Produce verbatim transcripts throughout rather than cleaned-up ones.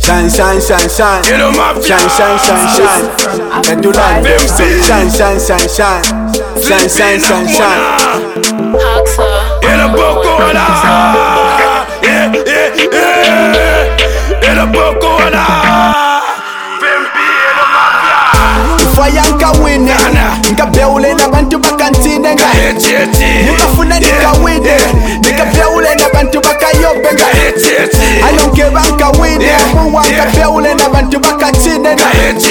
Shine, shine, shine, shine. Yellow Mafia. Shine, shine, shine, shine. Medulla. Shine, shine, shine, shine. Shine, shine, shine, shine. Yellow Bokola. Yeah, yeah, yeah. Yellow Bokola. Fayanka wine Nkabeule na bantu bakantine nga Nikafuna nikawine Nikabeule na bantu bakayope nga Anonkeba nkawine Mwa nkabeule na bantu bakantine nga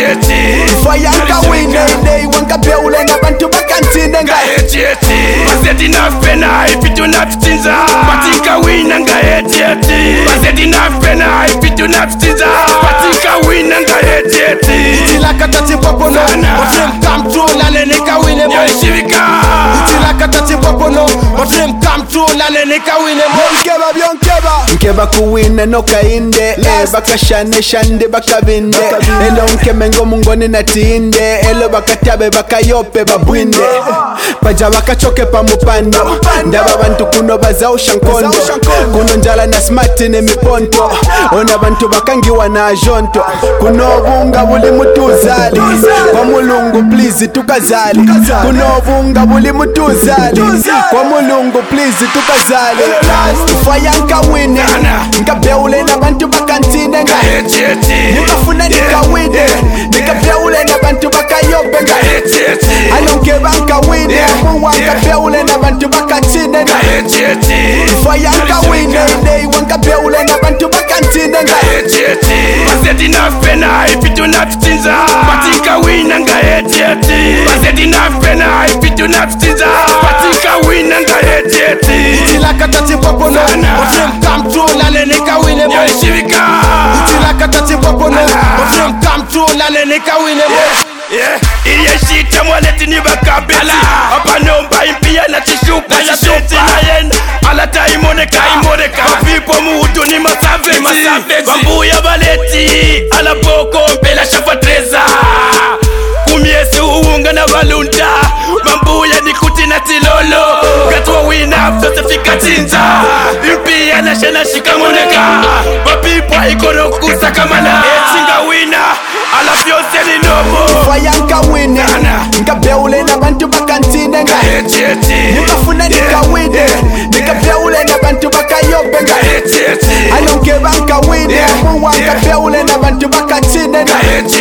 Fayanka wine Nkabeule na bantu bakantine nga Bazeti nafena ipitu nafitinza Patika wina nga etieti Bazeti nafena ipitu nafitinza Patika wina nga etieti Itilaka tati popono My dream come true na neneka wine mo Yalishivika Itilaka tati popono My dream come true na neneka wine mo Nkeba byonkeba Nkeba kuwine no kainde eh, Baka shane shande baka binde Elo nkeme ngo mungone na tiinde Elo baka tabe baka yope babwinde Paja baka choke pa mupando Ndaba bantu kuno baza ushankondo Kuno njala na smart ne miponto Ona bantu bakangiwa na ajonto Kuno bunga buli mutuzali Kwa mulungu please tukazali Kuno bunga buli mutuzali Kwa mulungu please tukazali Fayanka wine Nkabeule na bantu bakantine nga Nikafuna nikawine Nikabeule na bantu bakayope nga Anonkeba nkawine Mwa nkabeule na bantu bakantine nga Fayanka wine Nkabeule na bantu bakantine nga Bazeti nafena ipitu nafitinza Patika wina nga etieti Bazeti nafena ipitu nafitinza Patika wina nga etieti Itilaka tati popono My dream come true na neneka wine mo Yalishivika Itilaka tati popono My dream come true na neneka wine mo Yeah, iye shita mwaleti ni bakabeti Hapa nomba impia na chishupa ya beti na yenda Alata imoneka imoneka Mapipo muutu ni masaveti Bambuya baleti Ala boko mpela shafa treza Kumiesi uunga na balunda Mambuya ni kuti na tilolo Gatwa wina mtote fika tinza Impia na shena shika moneka Mapipo ikono kusa kamana Etinga wina Ala fyose ni nomo Fayanka wine Nkabeule na bantu bakantine nga Nikafuna nikawine Nikabeule na bantu bakayope nga Anonkeba nkawine Mwa nkabeule na bantu bakantine nga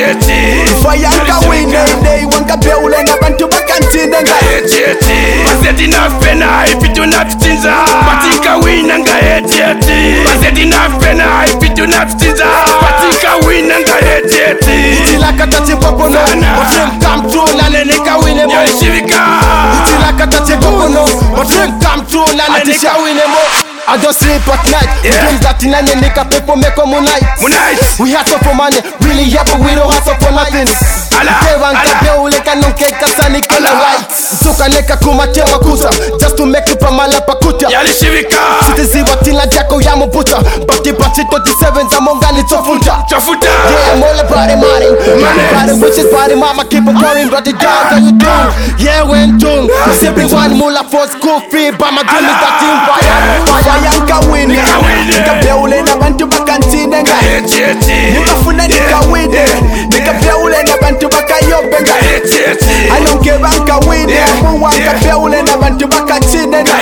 Fayanka wine Nkabeule na bantu bakantine nga Bazeti nafena ipitu nafitinza Patika wina nga etieti Bazeti nafena ipitu nafitinza Patika wina nga etieti Itilaka tati popono My dream come true na neneka wine mo Yalishivika Itilaka tati popono My dream come true na neneka wine mo I don't sleep at night We dream that in a neneka people make a moonlight Moonlight We hustle for money Really yeah but we don't hustle for nothing Tewa nkabeule kanonkeka sani kala light Tuka neka kumatewa kusa Just to make it pamala pakuta Yalishivika Sitiziwa tina jako ya mubuta Bati bati twenty-seven za mongani tofunta Chafuta Yeah, I'm all about it, money. Money, body, wishes, body, mama, keep it pouring, but the dog, how you doing? Yeah, when doing. Simply one mula for school fee, but my dream is that team fire. Fayanka wine Nkabeule na bantu bakantine nga Nikafuna nikawine Nikabeule na bantu bakayope nga Anonkeba nkawine Mwa nkabeule na bantu bakantine nga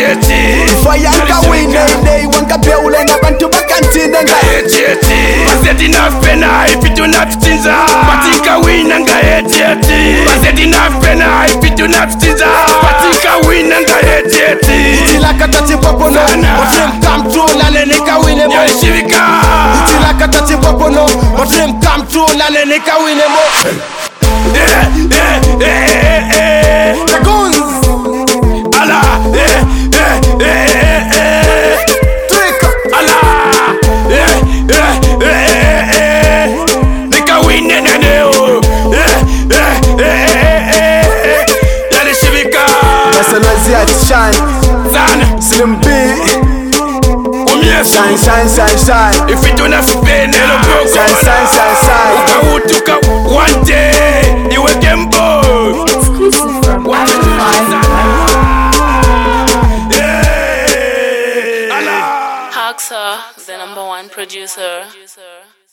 Fayanka wine Nkabeule na bantu bakantine nga Bazeti nafena ipitu nafitinza Patika wina nga etieti Bazeti nafena ipitu nafitinza Patika wina nga etieti Itilaka tati popono My dream come true na neneka wine mo Yalishivika Itilaka tati popono My dream come true na neneka wine mo Eh, eh, eh, eh Dragoons Ala, eh, eh, eh, eh Twika Ala, eh, eh, eh, eh Nika wine neneo Eh, eh, eh, eh Yalishivika Nasanazi at shine Sana Slim B Umyesu Shine, shine, shine, shine Ifitu na fipene Lopoko Shine, shine, shine, shine Uka utuka one day Iwe gembo Exclusive from Yeah Haxa, the number one producer.